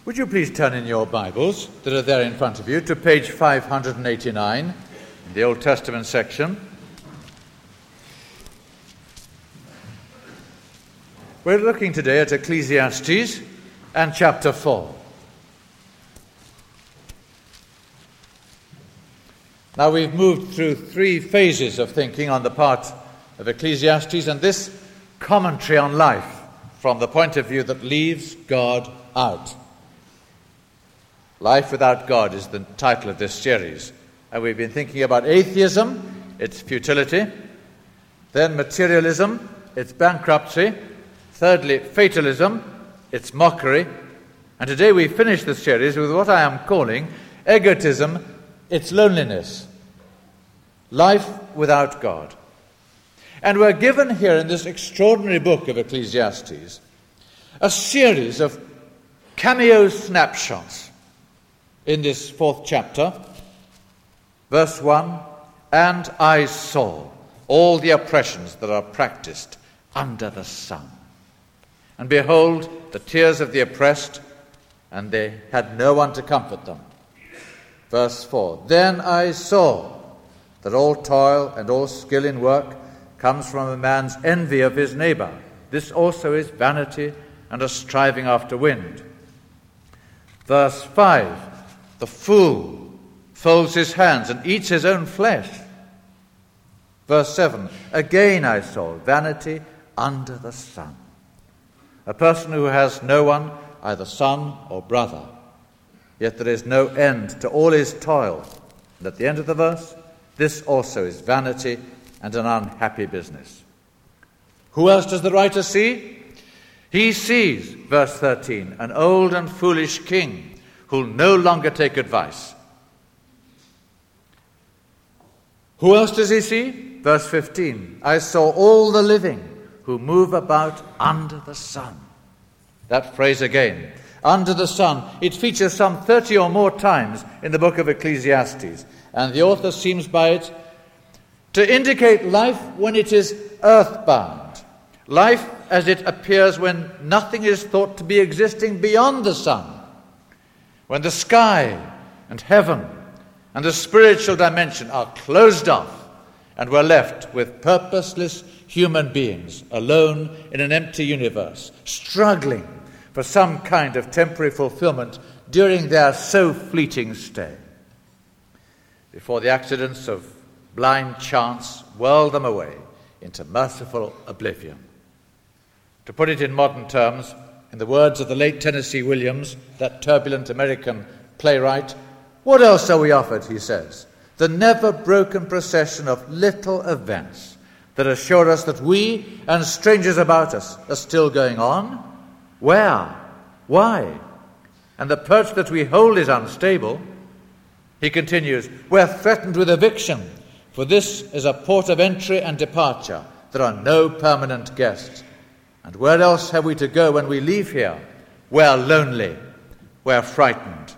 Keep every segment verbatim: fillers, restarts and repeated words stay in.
Would you please turn in your Bibles that are there in front of you to page five hundred eighty-nine in the Old Testament section. We're looking today at Ecclesiastes and chapter four. Now we've moved through three phases of thinking on the part of Ecclesiastes and this commentary on life from the point of view that leaves God out. Life Without God is the title of this series. And we've been thinking about atheism, its futility, then materialism, its bankruptcy, thirdly, fatalism, its mockery, and today we finish the series with what I am calling egotism, its loneliness. Life without God. And we're given here in this extraordinary book of Ecclesiastes a series of cameo snapshots. In this fourth chapter, verse one, and I saw all the oppressions that are practiced under the sun. And behold, the tears of the oppressed, and they had no one to comfort them. Verse four, then I saw that all toil and all skill in work comes from a man's envy of his neighbor. This also is vanity and a striving after wind. Verse five, the fool folds his hands and eats his own flesh. Verse seven, again I saw vanity under the sun. A person who has no one, either son or brother, yet there is no end to all his toil. And at the end of the verse, this also is vanity and an unhappy business. Who else does the writer see? He sees, verse thirteen, an old and foolish king who'll no longer take advice. Who else does he see? Verse fifteen, I saw all the living who move about under the sun. That phrase again, under the sun, it features some thirty or more times in the book of Ecclesiastes, and the author seems by it to indicate life when it is earthbound, life as it appears when nothing is thought to be existing beyond the sun, when the sky and heaven and the spiritual dimension are closed off and we're left with purposeless human beings alone in an empty universe, struggling for some kind of temporary fulfillment during their so fleeting stay, before the accidents of blind chance whirl them away into merciful oblivion. To put it in modern terms, in the words of the late Tennessee Williams, that turbulent American playwright, what else are we offered, he says, the never-broken procession of little events that assure us that we and strangers about us are still going on? Where? Why? And the perch that we hold is unstable. He continues, we're threatened with eviction, for this is a port of entry and departure. There are no permanent guests. And where else have we to go when we leave here? We're lonely. We're frightened.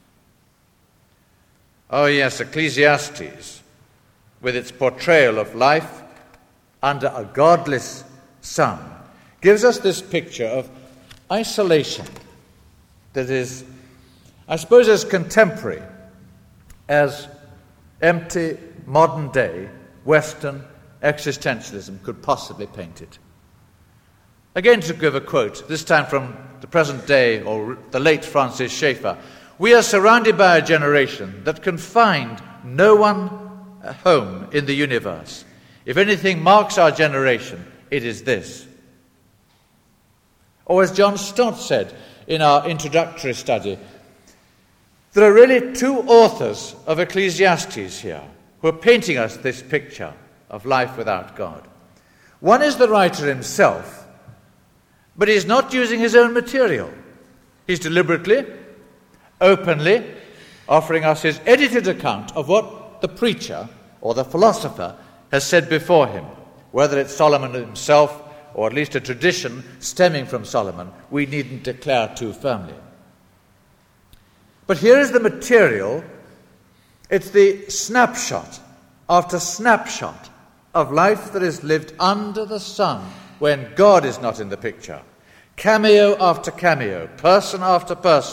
Oh yes, Ecclesiastes, with its portrayal of life under a godless sun, gives us this picture of isolation that is, I suppose, as contemporary as empty modern-day Western existentialism could possibly paint it. Again, to give a quote, this time from the present day, or the late Francis Schaeffer, we are surrounded by a generation that can find no one home in the universe. If anything marks our generation, it is this. Or as John Stott said in our introductory study, there are really two authors of Ecclesiastes here who are painting us this picture of life without God. One is the writer himself, but he's not using his own material. He's deliberately, openly offering us his edited account of what the preacher or the philosopher has said before him. Whether it's Solomon himself or at least a tradition stemming from Solomon, we needn't declare too firmly. But here is the material. It's the snapshot after snapshot of life that is lived under the sun when God is not in the picture. Cameo after cameo, person after person,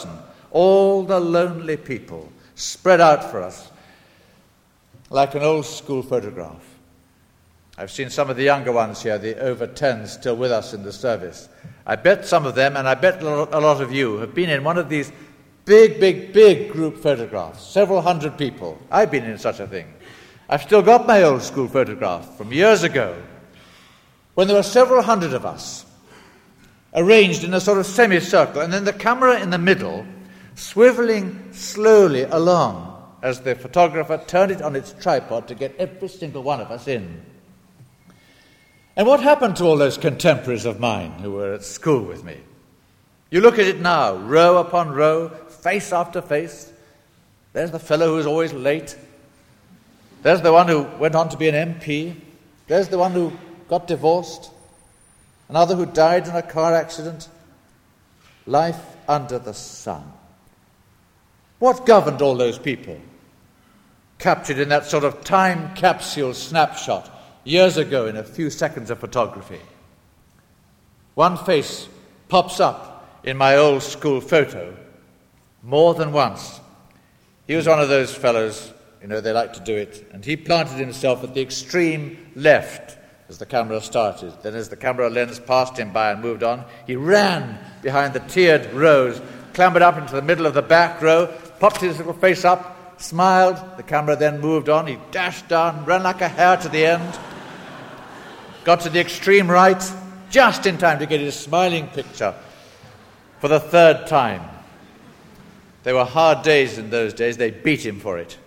all the lonely people spread out for us like an old school photograph. I've seen some of the younger ones here, the over tens, still with us in the service. I bet some of them, and I bet a lot of you, have been in one of these big, big, big group photographs, several hundred people. I've been in such a thing. I've still got my old school photograph from years ago, when there were several hundred of us, arranged in a sort of semicircle, and then the camera in the middle, swiveling slowly along as the photographer turned it on its tripod to get every single one of us in. And what happened to all those contemporaries of mine who were at school with me? You look at it now, row upon row, face after face. There's the fellow who was always late. There's the one who went on to be an M P. There's the one who got divorced. Another who died in a car accident. Life under the sun. What governed all those people? Captured in that sort of time capsule snapshot years ago in a few seconds of photography. One face pops up in my old school photo more than once. He was one of those fellows, you know, they like to do it, and he planted himself at the extreme left as the camera started. Then as the camera lens passed him by and moved on, he ran behind the tiered rows, clambered up into the middle of the back row, popped his little face up, smiled. The camera then moved on. He dashed down, ran like a hare to the end, got to the extreme right, just in time to get his smiling picture for the third time. They were hard days in those days. They beat him for it.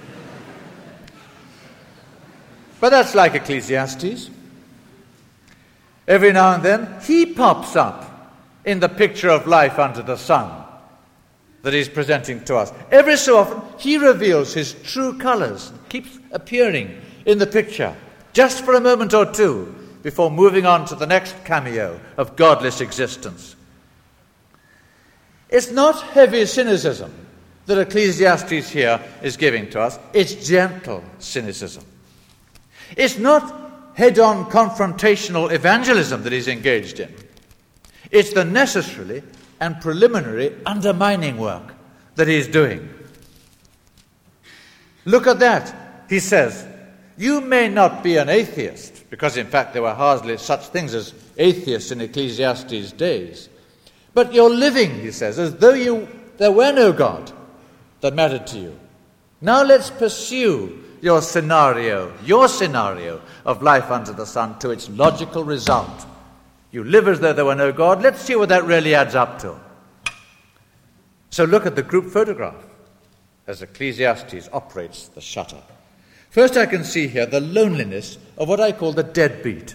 But that's like Ecclesiastes. Every now and then, he pops up in the picture of life under the sun that he's presenting to us. Every so often, he reveals his true colors, keeps appearing in the picture, just for a moment or two, before moving on to the next cameo of godless existence. It's not heavy cynicism that Ecclesiastes here is giving to us. It's gentle cynicism. It's not head-on confrontational evangelism that he's engaged in. It's the necessarily and preliminary undermining work that he's doing. Look at that, he says. You may not be an atheist, because in fact there were hardly such things as atheists in Ecclesiastes' days. But you're living, he says, as though you there were no God that mattered to you. Now let's pursue your scenario, your scenario of life under the sun to its logical result. You live as though there were no God. Let's see what that really adds up to. So look at the group photograph as Ecclesiastes operates the shutter. First I can see here the loneliness of what I call the deadbeat.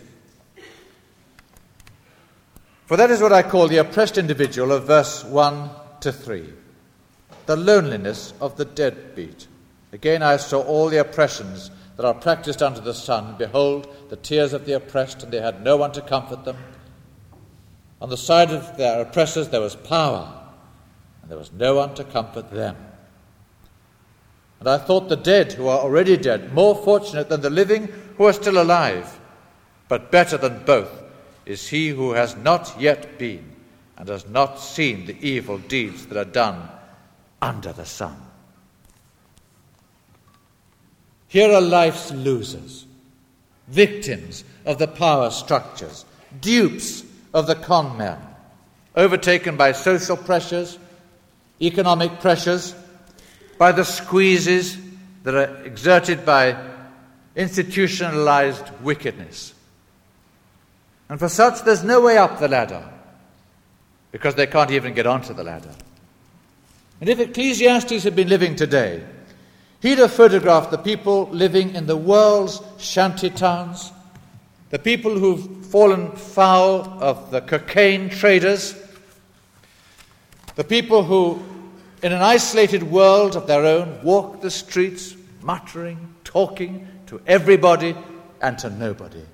For that is what I call the oppressed individual of verse one to three. The loneliness of the deadbeat. Again I saw all the oppressions that are practiced under the sun. Behold, the tears of the oppressed, and they had no one to comfort them. On the side of their oppressors there was power, and there was no one to comfort them. And I thought the dead who are already dead more fortunate than the living who are still alive. But better than both is he who has not yet been and has not seen the evil deeds that are done under the sun. Here are life's losers, victims of the power structures, dupes of the con men, overtaken by social pressures, economic pressures, by the squeezes that are exerted by institutionalized wickedness. And for such, there's no way up the ladder, because they can't even get onto the ladder. And if Ecclesiastes had been living today, he'd have photographed the people living in the world's shanty towns, the people who've fallen foul of the cocaine traders, the people who, in an isolated world of their own, walk the streets muttering, talking to everybody and to nobody.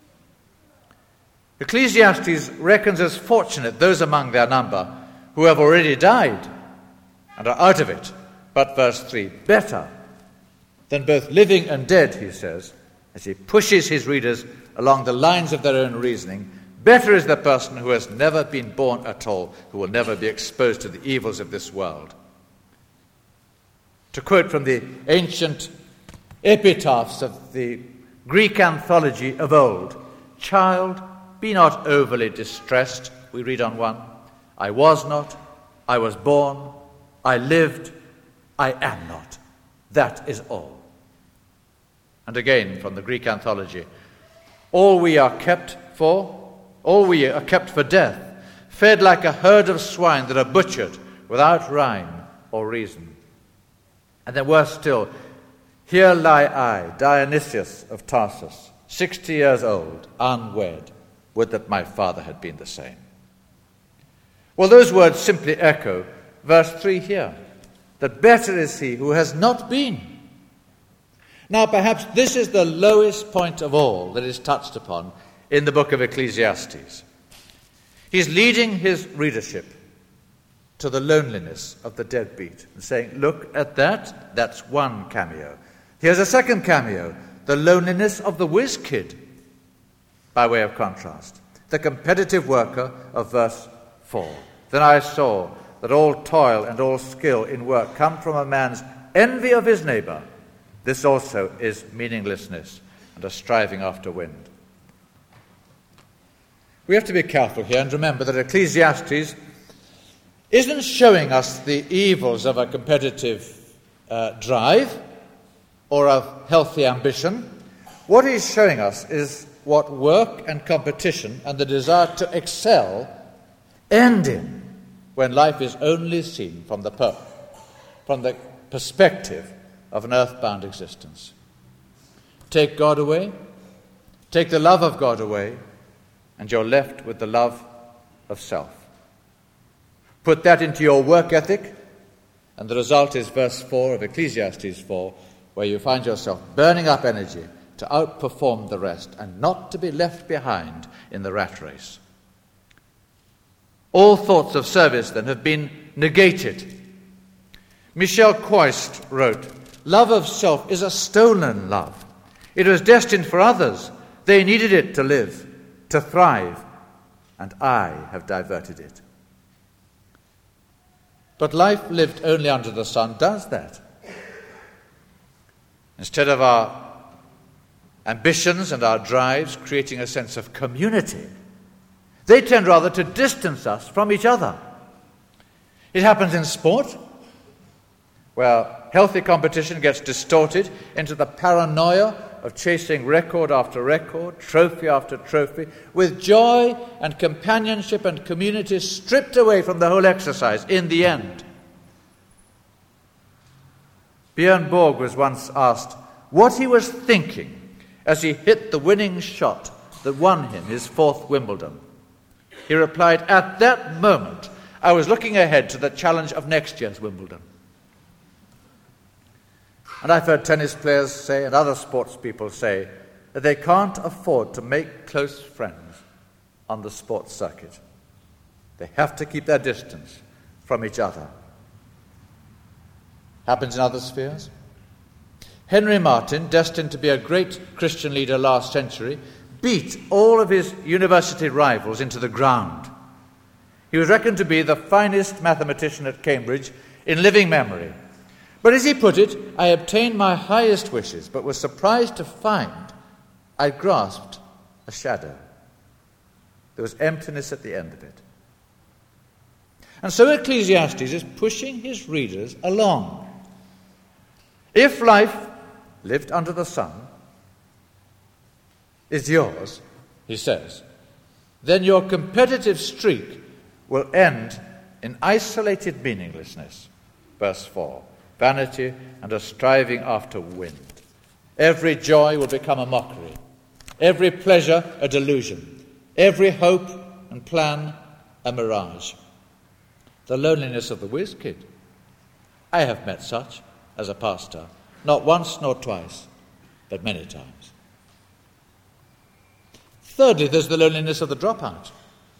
Ecclesiastes reckons as fortunate those among their number who have already died and are out of it. But verse three, better than both living and dead, he says, as he pushes his readers along the lines of their own reasoning, Better is the person who has never been born at all, who will never be exposed to the evils of this world. To quote from the ancient epitaphs of the Greek anthology of old, "Child, be not overly distressed," we read on one. "I was not, I was born, I lived, I am not. That is all." And again from the Greek anthology, "All we are kept for, all we are kept for death, fed like a herd of swine that are butchered without rhyme or reason." And then worse still, "Here lie I, Dionysius of Tarsus, sixty years old, unwed. Would that my father had been the same." Well, those words simply echo verse three here, that better is he who has not been. Now, perhaps this is the lowest point of all that is touched upon in the book of Ecclesiastes. He's leading his readership to the loneliness of the deadbeat and saying, look at that, that's one cameo. Here's a second cameo, the loneliness of the whiz kid, by way of contrast, the competitive worker of verse four. "Then I saw that all toil and all skill in work come from a man's envy of his neighbor. This also is meaninglessness and a striving after wind." We have to be careful here and remember that Ecclesiastes isn't showing us the evils of a competitive uh, drive or of healthy ambition. What he's showing us is what work and competition and the desire to excel end in when life is only seen from the, per- from the perspective of an earthbound existence. Take God away, take the love of God away, and you're left with the love of self. Put that into your work ethic, and the result is verse four of Ecclesiastes four, where you find yourself burning up energy to outperform the rest and not to be left behind in the rat race. All thoughts of service, then, have been negated. Michel Quoist wrote, "Love of self is a stolen love. It was destined for others. They needed it to live, to thrive, and I have diverted it." But life lived only under the sun does that. Instead of our ambitions and our drives creating a sense of community, they tend rather to distance us from each other. It happens in sport, where healthy competition gets distorted into the paranoia of chasing record after record, trophy after trophy, with joy and companionship and community stripped away from the whole exercise in the end. Björn Borg was once asked what he was thinking as he hit the winning shot that won him his fourth Wimbledon. He replied, "At that moment, I was looking ahead to the challenge of next year's Wimbledon." And I've heard tennis players say, and other sports people say, that they can't afford to make close friends on the sports circuit. They have to keep their distance from each other. Happens in other spheres. Henry Martyn, destined to be a great Christian leader last century, beat all of his university rivals into the ground. He was reckoned to be the finest mathematician at Cambridge in living memory. But as he put it, "I obtained my highest wishes, but was surprised to find I grasped a shadow." There was emptiness at the end of it. And so Ecclesiastes is pushing his readers along. If life lived under the sun is yours, he says, then your competitive streak will end in isolated meaninglessness. Verse four. Vanity and a striving after wind. Every joy will become a mockery, every pleasure a delusion, every hope and plan a mirage. The loneliness of the whiz kid. I have met such as a pastor, not once nor twice, but many times. Thirdly, there's the loneliness of the dropout.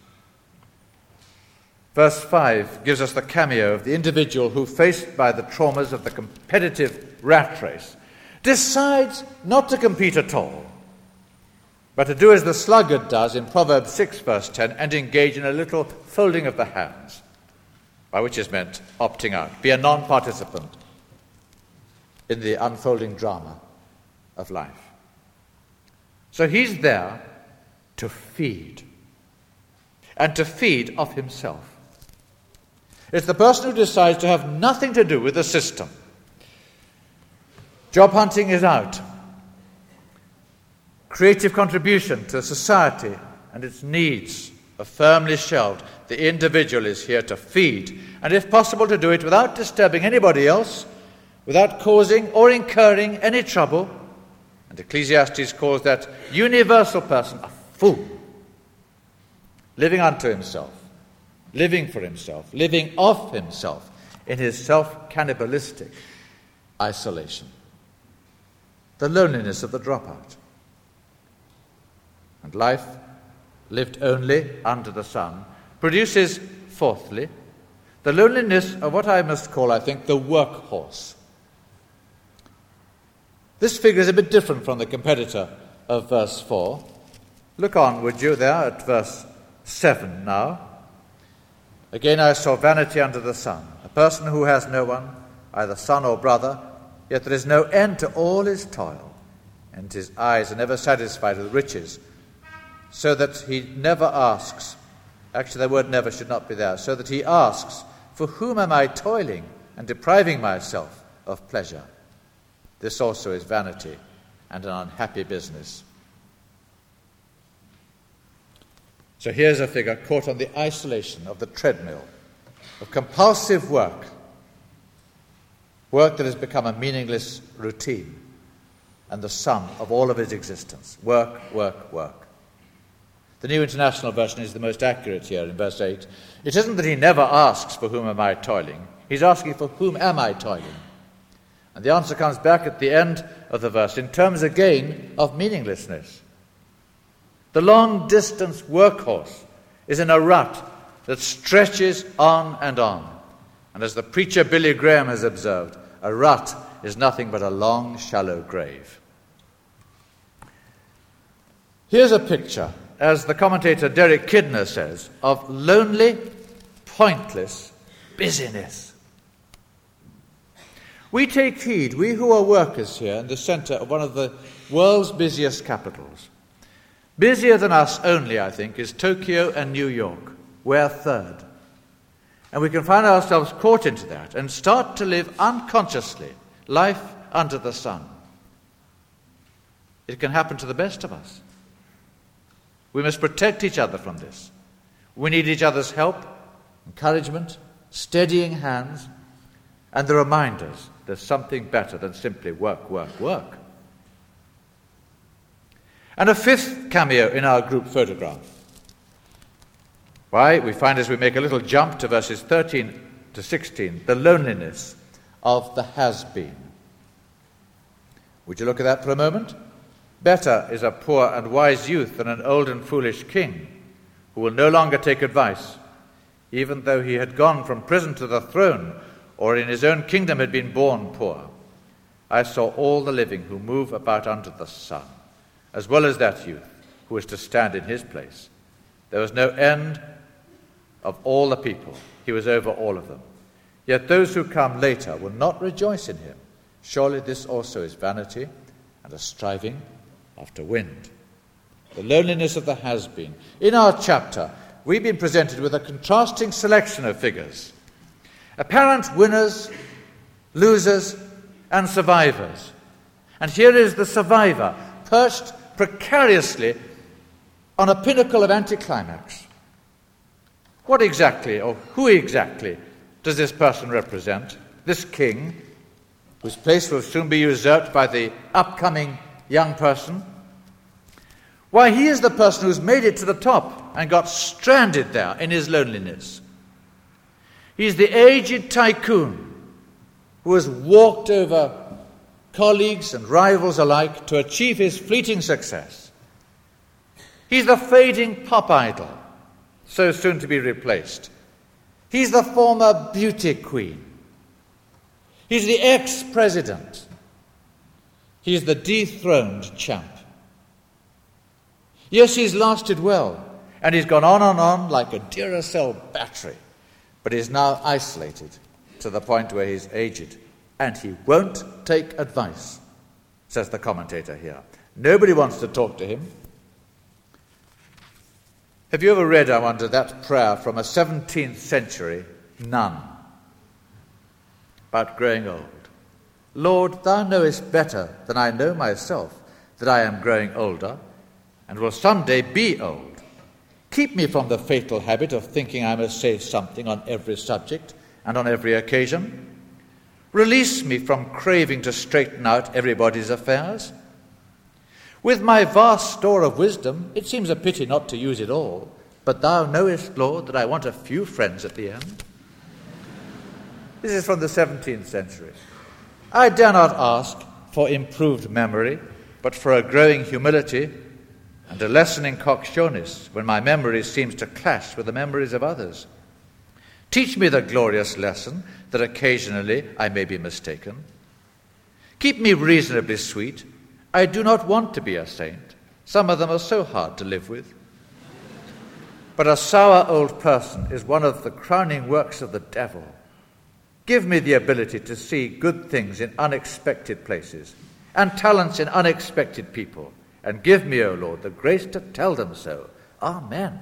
Verse five gives us the cameo of the individual who, faced by the traumas of the competitive rat race, decides not to compete at all. but to do as the sluggard does in Proverbs six, verse ten, and engage in a little folding of the hands, by which is meant opting out. Be a non-participant in the unfolding drama of life. So he's there to feed, and to feed of himself. It's the person who decides to have nothing to do with the system. Job hunting is out. Creative contribution to society and its needs are firmly shelved. The individual is here to feed, and if possible to do it without disturbing anybody else, without causing or incurring any trouble. And Ecclesiastes calls that universal person a fool. Living unto himself, living for himself, living off himself in his self-cannibalistic isolation. The loneliness of the dropout. And life, lived only under the sun, produces, fourthly, the loneliness of what I must call, I think, the workhorse. This figure is a bit different from the competitor of verse four. Look on, would you, there at verse seven now. Again I saw vanity under the sun, a person who has no one, either son or brother, yet there is no end to all his toil, and his eyes are never satisfied with riches, so that he never asks, actually the word never should not be there, so that he asks, for whom am I toiling and depriving myself of pleasure? This also is vanity and an unhappy business. So here's a figure caught on the isolation of the treadmill, of compulsive work, work that has become a meaningless routine, and the sum of all of his existence. Work, work, work. The New International Version is the most accurate here in verse eight. It isn't that he never asks, for whom am I toiling? He's asking, for whom am I toiling? And the answer comes back at the end of the verse in terms again of meaninglessness. The long-distance workhorse is in a rut that stretches on and on. And as the preacher Billy Graham has observed, a rut is nothing but a long, shallow grave. Here's a picture, as the commentator Derek Kidner says, of lonely, pointless busyness. We take heed, we who are workers here in the center of one of the world's busiest capitals. Busier than us only, I think, is Tokyo and New York. We're third. And we can find ourselves caught into that and start to live unconsciously, life under the sun. It can happen to the best of us. We must protect each other from this. We need each other's help, encouragement, steadying hands, and the reminders there's something better than simply work, work, work. And a fifth cameo in our group photograph. Why? We find as we make a little jump to verses thirteen to sixteen, the loneliness of the has-been. Would you look at that for a moment? Better is a poor and wise youth than an old and foolish king, who will no longer take advice, even though he had gone from prison to the throne, or in his own kingdom had been born poor. I saw all the living who move about under the sun, as well as that youth who is to stand in his place. There was no end of all the people. He was over all of them. Yet those who come later will not rejoice in him. Surely this also is vanity and a striving after wind. The loneliness of the has-been. In our chapter, we've been presented with a contrasting selection of figures. Apparent winners, losers, and survivors. And here is the survivor, perched precariously on a pinnacle of anticlimax. What exactly, or who exactly, does this person represent? This king, whose place will soon be usurped by the upcoming young person? Why, he is the person who's made it to the top and got stranded there in his loneliness. He's the aged tycoon who has walked over colleagues and rivals alike to achieve his fleeting success. He's the fading pop idol, so soon to be replaced. He's the former beauty queen. He's the ex-president. He's the dethroned champ. Yes, he's lasted well, and he's gone on and on like a Duracell battery, but he's now isolated to the point where he's aged, and he won't take advice, says the commentator here. Nobody wants to talk to him. Have you ever read, I wonder, that prayer from a seventeenth century nun about growing old? Lord, thou knowest better than I know myself that I am growing older and will someday be old. Keep me from the fatal habit of thinking I must say something on every subject and on every occasion. Release me from craving to straighten out everybody's affairs. With my vast store of wisdom, it seems a pity not to use it all, but thou knowest, Lord, that I want a few friends at the end. This is from the seventeenth century. I dare not ask for improved memory, but for a growing humility and a lessening cocksureness when my memory seems to clash with the memories of others. Teach me the glorious lesson that occasionally I may be mistaken. Keep me reasonably sweet. I do not want to be a saint. Some of them are so hard to live with. But a sour old person is one of the crowning works of the devil. Give me the ability to see good things in unexpected places and talents in unexpected people, and give me, O Lord, the grace to tell them so. Amen.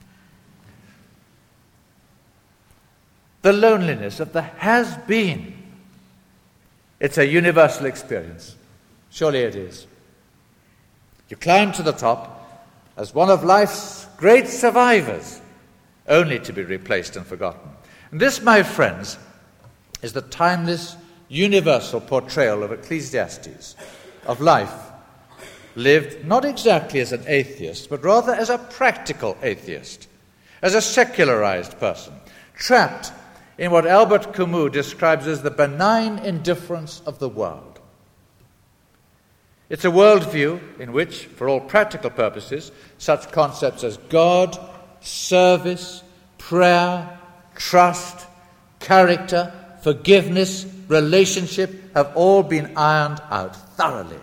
The loneliness of the has-been. It's a universal experience. Surely it is. You climb to the top as one of life's great survivors, only to be replaced and forgotten. And this, my friends, is the timeless, universal portrayal of Ecclesiastes, of life, lived not exactly as an atheist, but rather as a practical atheist, as a secularized person, trapped in what Albert Camus describes as the benign indifference of the world. It's a worldview in which, for all practical purposes, such concepts as God, service, prayer, trust, character, forgiveness, relationship have all been ironed out thoroughly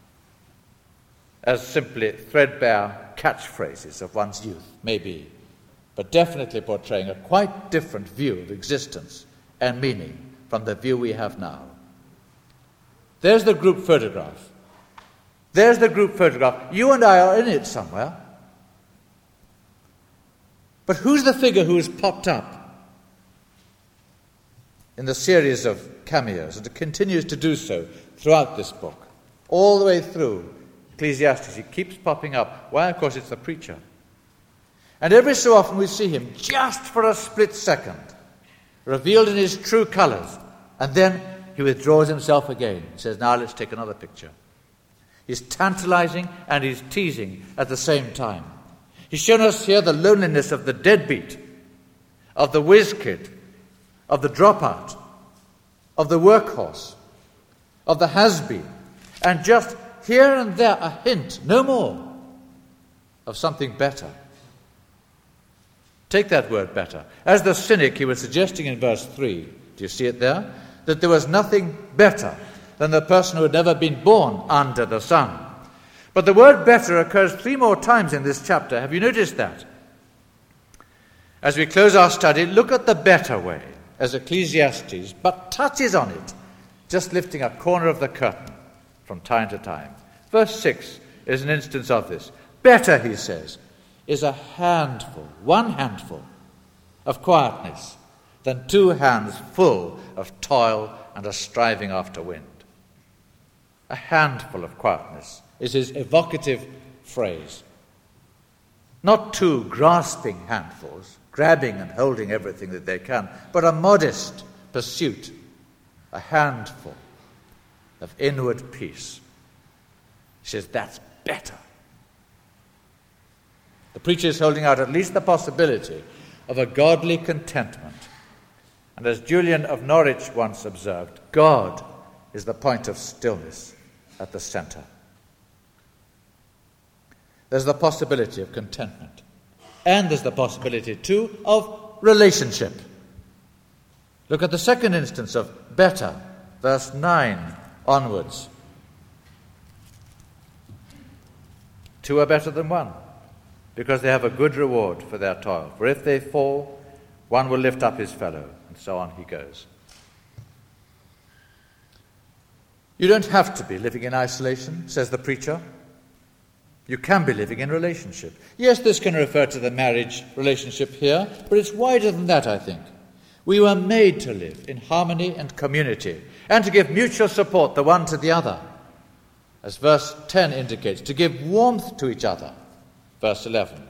as simply threadbare catchphrases of one's youth, maybe, but definitely portraying a quite different view of existence and meaning from the view we have now. There's the group photograph. There's the group photograph. You and I are in it somewhere. But who's the figure who has popped up in the series of cameos, and it continues to do so throughout this book, all the way through Ecclesiastes? He keeps popping up. Why? Of course, it's the preacher. And every so often we see him, just for a split second, revealed in his true colors, and then he withdraws himself again. He says, now let's take another picture. He's tantalizing and he's teasing at the same time. He's shown us here the loneliness of the deadbeat, of the whiz kid, of the dropout, of the workhorse, of the has-been, and just here and there a hint, no more, of something better. Take that word better. As the cynic, he was suggesting in verse three, do you see it there? That there was nothing better than the person who had never been born under the sun. But the word better occurs three more times in this chapter. Have you noticed that? As we close our study, look at the better way, as Ecclesiastes, but touches on it, just lifting a corner of the curtain from time to time. Verse six is an instance of this. Better, he says, is a handful, one handful of quietness than two hands full of toil and a striving after wind. A handful of quietness is his evocative phrase. Not two grasping handfuls, grabbing and holding everything that they can, but a modest pursuit, a handful of inward peace. He says, that's better. The preacher is holding out at least the possibility of a godly contentment. And as Julian of Norwich once observed, God is the point of stillness at the center. There's the possibility of contentment. And there's the possibility, too, of relationship. Look at the second instance of better, verse nine onwards. Two are better than one. because they have a good reward for their toil. For if they fall, one will lift up his fellow, and so on he goes. You don't have to be living in isolation, says the preacher. You can be living in relationship. Yes, this can refer to the marriage relationship here, but it's wider than that, I think. We were made to live in harmony and community, and to give mutual support the one to the other, as verse ten indicates, to give warmth to each other, verse eleven.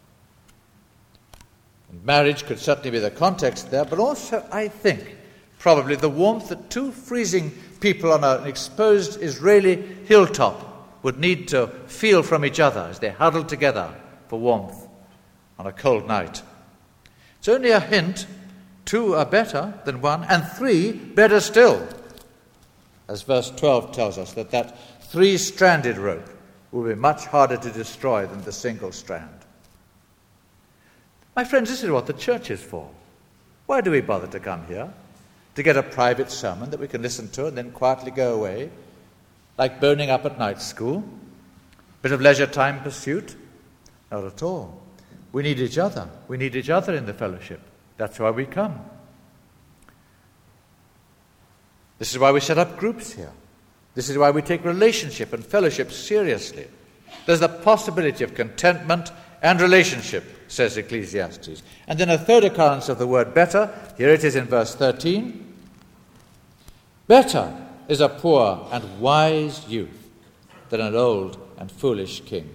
And marriage could certainly be the context there, but also, I think, probably the warmth that two freezing people on an exposed Israeli hilltop would need to feel from each other as they huddled together for warmth on a cold night. It's only a hint. Two are better than one, and three better still. As verse twelve tells us, that that three-stranded rope will be much harder to destroy than the single strand. My friends, this is what the church is for. Why do we bother to come here? To get a private sermon that we can listen to and then quietly go away, like boning up at night school? Bit of leisure time pursuit? Not at all. We need each other. We need each other in the fellowship. That's why we come. This is why we set up groups here. This is why we take relationship and fellowship seriously. There's the possibility of contentment and relationship, says Ecclesiastes. And then a third occurrence of the word better. Here it is in verse thirteen. Better is a poor and wise youth than an old and foolish king.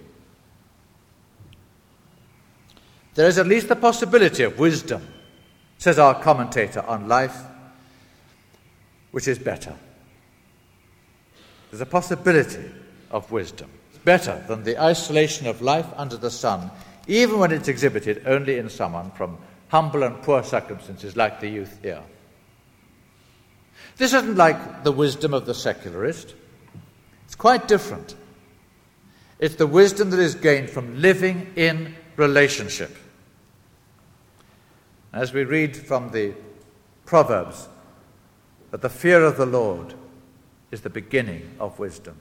There is at least the possibility of wisdom, says our commentator on life, which is better. There's a possibility of wisdom. It's better than the isolation of life under the sun, even when it's exhibited only in someone from humble and poor circumstances like the youth here. This isn't like the wisdom of the secularist. It's quite different. It's the wisdom that is gained from living in relationship. As we read from the Proverbs, that the fear of the Lord is the beginning of wisdom.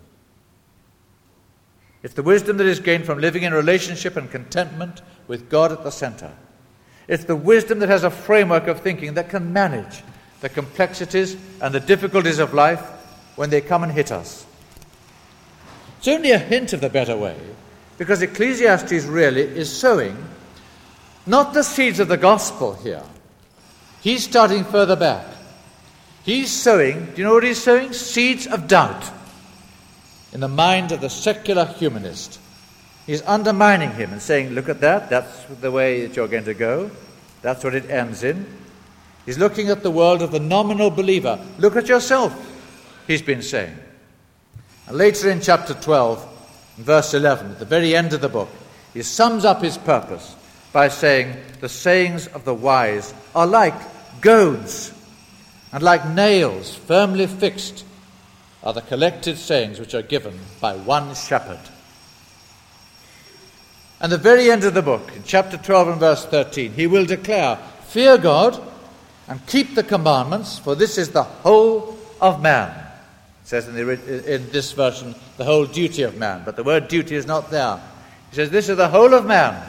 It's the wisdom that is gained from living in relationship and contentment with God at the center. It's the wisdom that has a framework of thinking that can manage the complexities and the difficulties of life when they come and hit us. It's only a hint of the better way, because Ecclesiastes really is sowing not the seeds of the gospel here. He's starting further back. He's sowing, do you know what he's sowing? Seeds of doubt in the mind of the secular humanist. He's undermining him and saying, look at that, that's the way that you're going to go. That's what it ends in. He's looking at the world of the nominal believer. Look at yourself, he's been saying. And later in chapter twelve, verse eleven, at the very end of the book, he sums up his purpose by saying, the sayings of the wise are like goads, and like nails firmly fixed are the collected sayings which are given by one shepherd. And the very end of the book, in chapter twelve and verse thirteen, he will declare, fear God and keep the commandments, for this is the whole of man. It says in, the, in this version, the whole duty of man, but the word duty is not there. He says, this is the whole of man.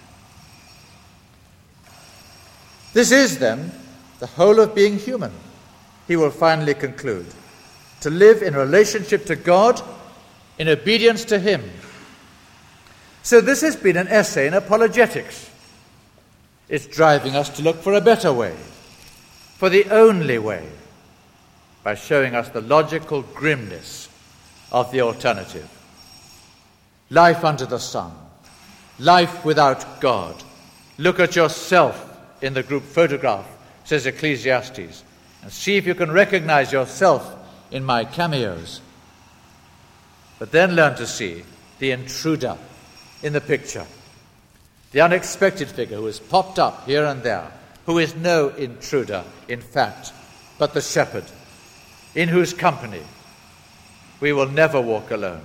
This is, then, the whole of being human, he will finally conclude. To live in relationship to God, in obedience to him. So this has been an essay in apologetics. It's driving us to look for a better way, for the only way, by showing us the logical grimness of the alternative. Life under the sun, life without God. Look at yourself in the group photograph, says Ecclesiastes, and see if you can recognize yourself in my cameos. But then learn to see the intruder in the picture, the unexpected figure who has popped up here and there, who is no intruder, in fact, but the shepherd, in whose company we will never walk alone.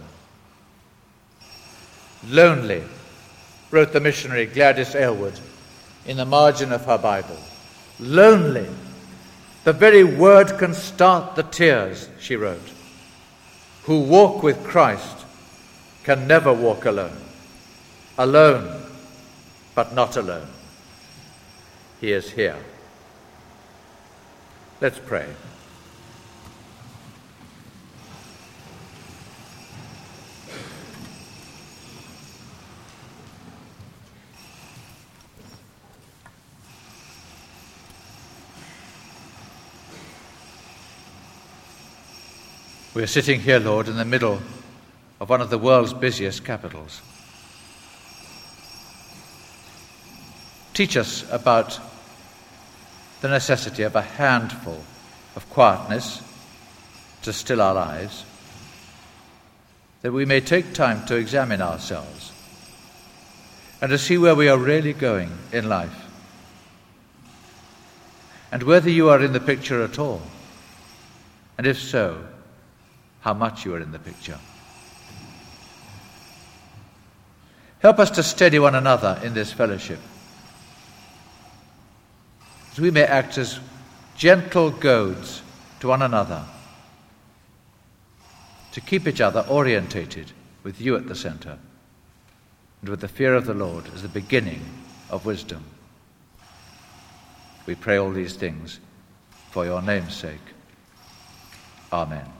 Lonely, wrote the missionary Gladys Aylward in the margin of her Bible. Lonely. The very word can start the tears, she wrote. Who walk with Christ can never walk alone. Alone but not alone. He is here. Let's pray. We are sitting here, Lord, in the middle of one of the world's busiest capitals. Teach us about the necessity of a handful of quietness to still our lives, that we may take time to examine ourselves and to see where we are really going in life, and whether you are in the picture at all, and if so, how much you are in the picture. Help us to steady one another in this fellowship, that we may act as gentle goads to one another, to keep each other orientated with you at the center, and with the fear of the Lord as the beginning of wisdom. We pray all these things for your name's sake. Amen.